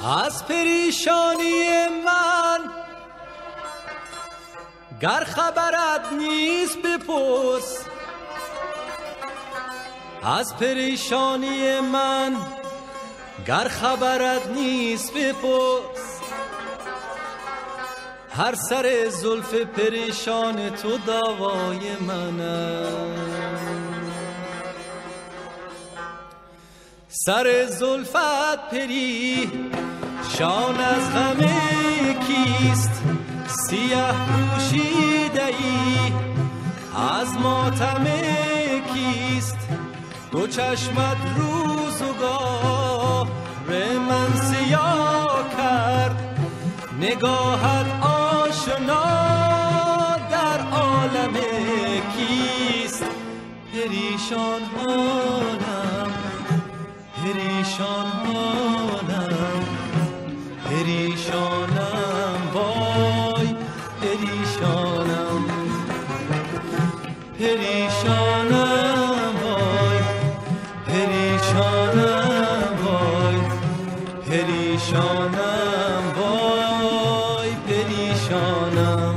از پریشانی من گر خبرت نیست بپرس، از پریشانی من گر خبرت نیست بپرس. هر سر زلف پریشان تو دعوای منم، سر زلفت پریشان از غم کیست؟ سیاه پوشیده ای از ماتم کیست؟ دو چشمت روزگار من سیاه کرد، نگاهت آشنا در عالم کیست؟ پریشان حالم، پریشان حالم، پریشانم، وای پریشانم، پریشانم، وای پریشانم، وای پریشانم، وای پریشانم.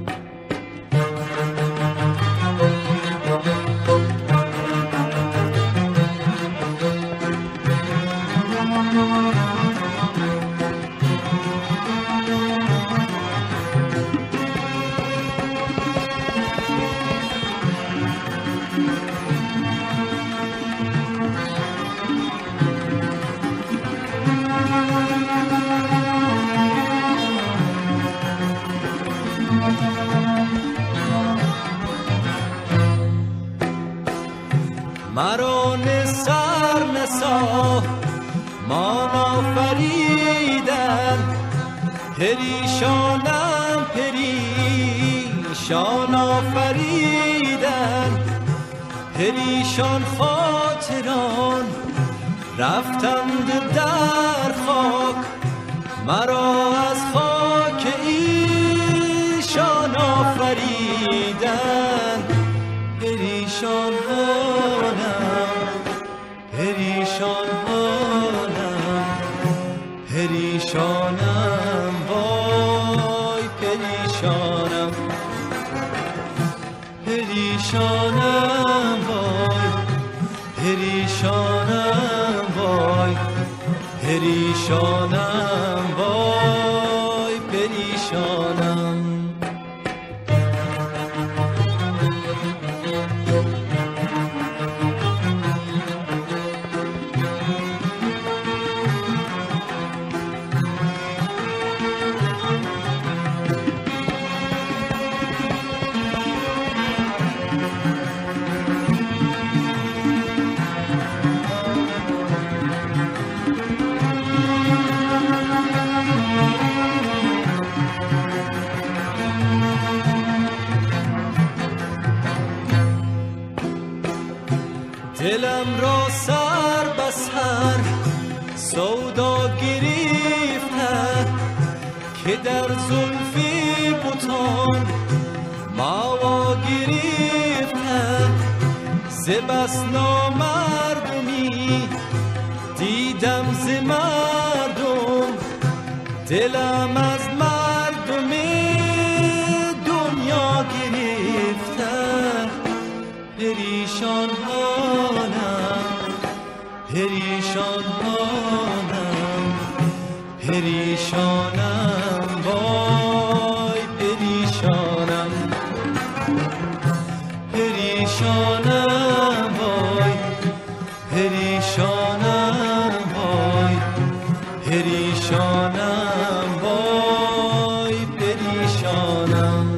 مران سر نسا مان آفریدن، پریشانم پریشان آفریدن. پریشان خاطران رفتند در خاک، مرا از خاک ایشان آفریدن. پریشان حالم، پریشان حالم، پریشانم، وای پریشانم، پریشانم، وای پریشانم، وای پریشانم، وای پریشانم. دلم را سر به سر سودا گرفته، که در زلفی بتان ماوا گرفته. ز بس نامردمی دیدم ز مردم، دلم از مردم دنیا گرفته. پریشان حالم، پریشان حالم، پریشانم، وای پریشانم، پریشانم، وای پریشانم، وای پریشانم، وای پریشانم.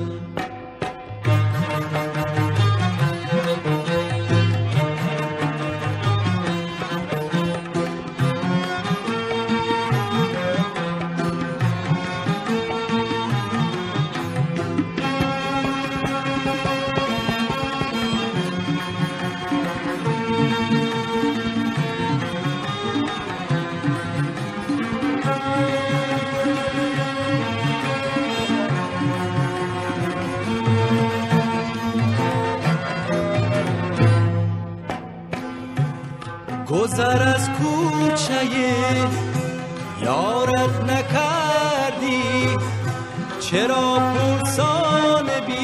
گذر از کوچه یارت نکردی چرا پرسان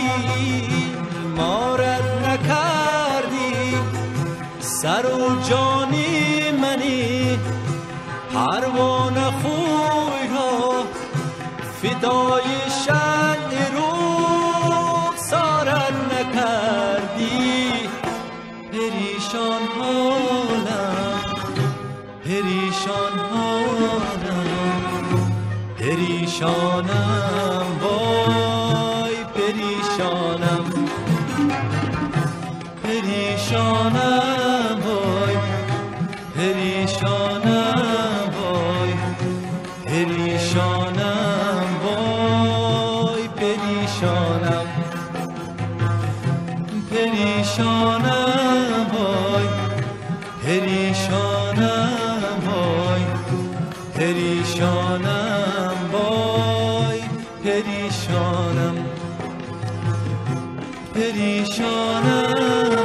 بیمارت نکردی سر و جانی منی پروانه خوی را فدای شمع رخسارت نکردی پریشان حالم پریشان حالم پریشانم وای پریشانم پریشانم وای پریشانم وای پریشانم وای پریشانم پریشانم وای پریشانم وای پریشانم وای پریشانم پریشانم